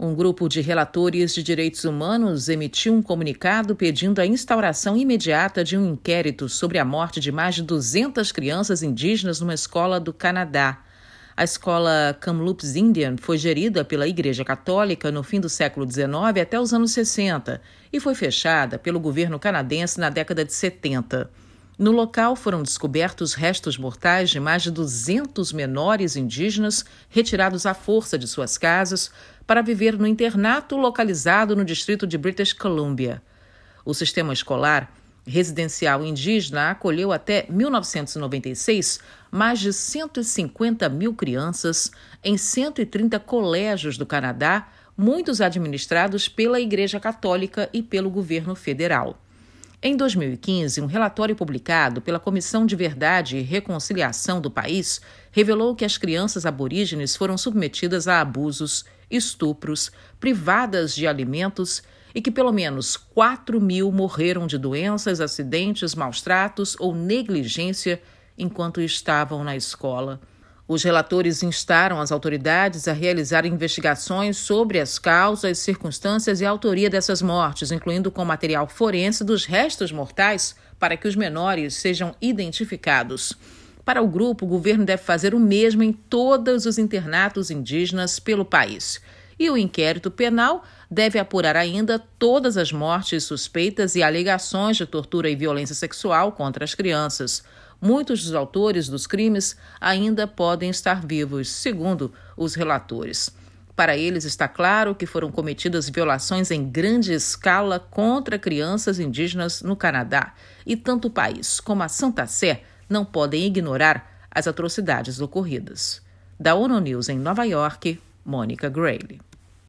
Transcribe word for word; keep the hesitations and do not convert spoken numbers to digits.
Um grupo de relatores de direitos humanos emitiu um comunicado pedindo a instauração imediata de um inquérito sobre a morte de mais de duzentas crianças indígenas numa escola do Canadá. A escola Kamloops Indian foi gerida pela Igreja Católica no fim do século dezenove até os anos sessenta e foi fechada pelo governo canadense na década de setenta. No local foram descobertos restos mortais de mais de duzentos menores indígenas retirados à força de suas casas para viver no internato localizado no distrito de British Columbia. O sistema escolar residencial indígena acolheu até mil novecentos e noventa e seis mais de cento e cinquenta mil crianças em cento e trinta colégios do Canadá, muitos administrados pela Igreja Católica e pelo governo federal. Em dois mil e quinze, um relatório publicado pela Comissão de Verdade e Reconciliação do país revelou que as crianças aborígenes foram submetidas a abusos, estupros, privadas de alimentos e que pelo menos quatro mil morreram de doenças, acidentes, maus-tratos ou negligência enquanto estavam na escola. Os relatores instaram as autoridades a realizar investigações sobre as causas, circunstâncias e autoria dessas mortes, incluindo com material forense dos restos mortais, para que os menores sejam identificados. Para o grupo, o governo deve fazer o mesmo em todos os internatos indígenas pelo país. E o inquérito penal deve apurar ainda todas as mortes suspeitas e alegações de tortura e violência sexual contra as crianças. Muitos dos autores dos crimes ainda podem estar vivos, segundo os relatores. Para eles está claro que foram cometidas violações em grande escala contra crianças indígenas no Canadá, e tanto o país como a Santa Sé não podem ignorar as atrocidades ocorridas. Da ONU News em Nova York, Mônica Grayle.